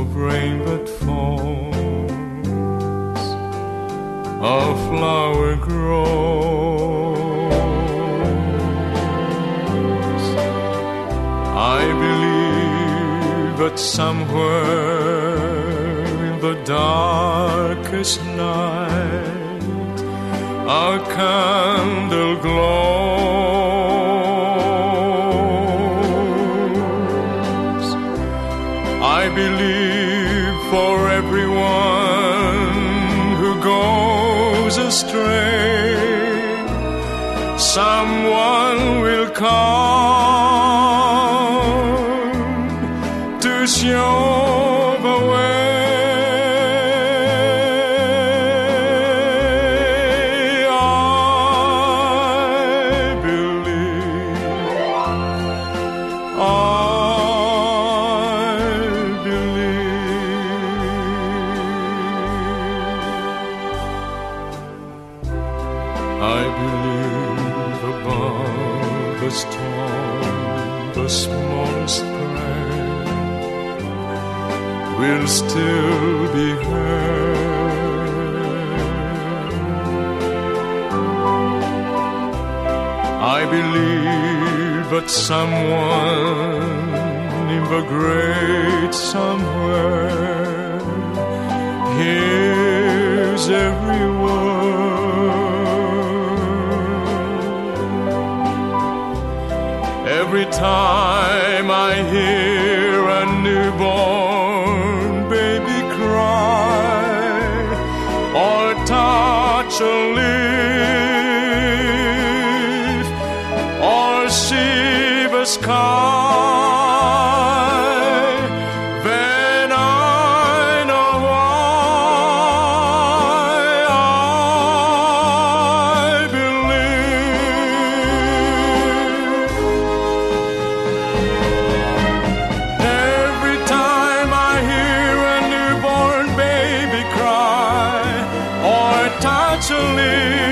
of rain that falls, a flower grows. I believe that somewhere in the darkest night a candle glows. I believe for everyone who goes astray, someone will come to show the way. I believe above the storm, the smallest prayer will still be heard. I believe that someone in the great somewhere hears every word. Every time I hear a newborn baby cry, or touch a leaf, or see the sky, then I know why I believe. Every time I hear a newborn baby cry, or touch a leaf,